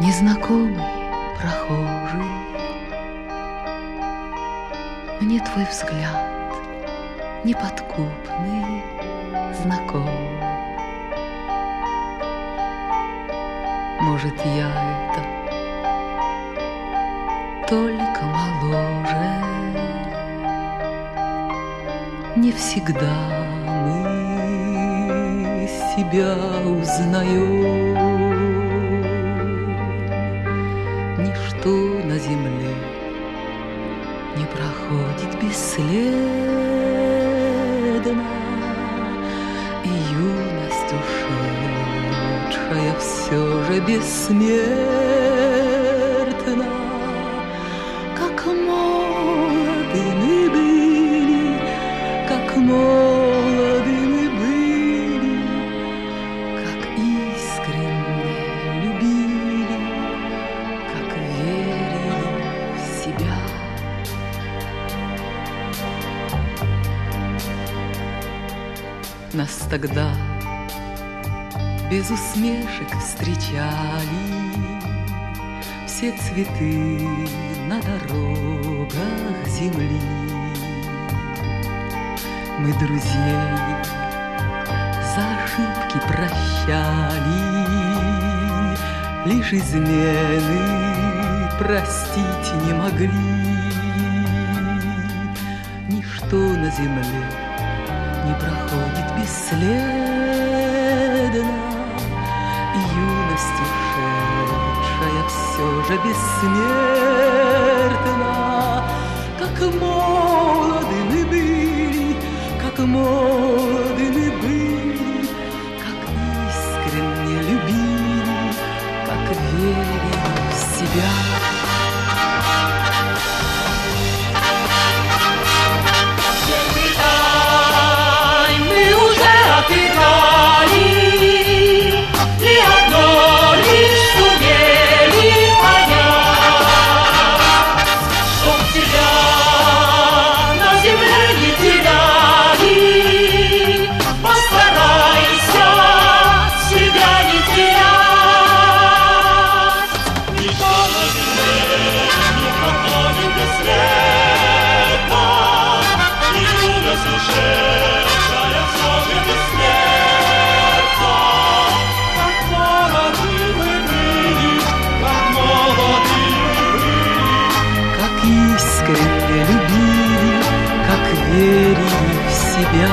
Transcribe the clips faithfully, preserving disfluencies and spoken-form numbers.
Незнакомый прохожий, мне твой взгляд неподкупный знаком. Может, я это только моложе, не всегда мы себя узнаем. Ничто на земле не проходит бесследно, и юность ушедшая все же бессмертна. Как молоды мы были, как молоды мы были, как искренне любили, как верили в себя. Нас тогда без усмешек встречали все цветы на дорогах земли. Мы друзей за ошибки прощали, лишь измены простить не могли. Ничто на земле не проходит бесследно, и юность ушедшая все же бессмертна. Как молоды мы были, как молоды мы были, как искренне любили, как верили в себя. Отыграли, и одно лишь сумели понять, чтоб тебя на земле не теряли. Постарайся себя не терять. Ничто на земле не проходит бесследно, и юность ушедшая все же бессмертна. Искренне любили, как верили в себя.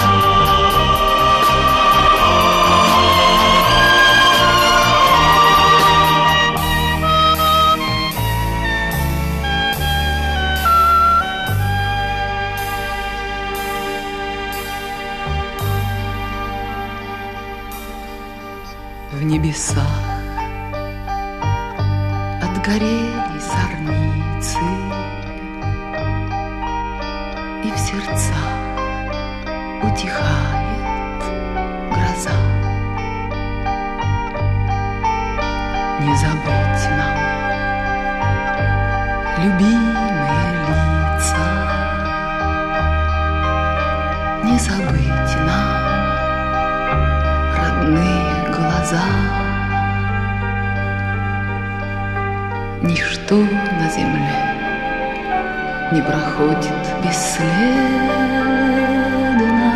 В небесах отгорели зорницы, и в сердцах утихает гроза. Не забыть нам любимые лица, не забыть нам родные глаза. Ничто на земле не проходит бесследно,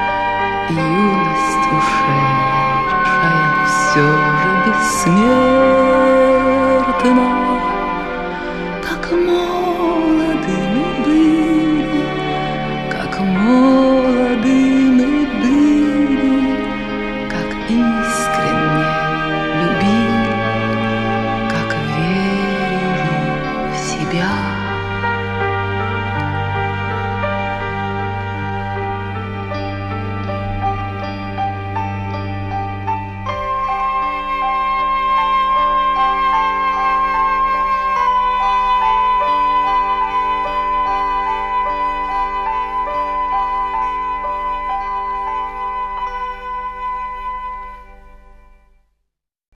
и юность ушедшая все же бессмертна.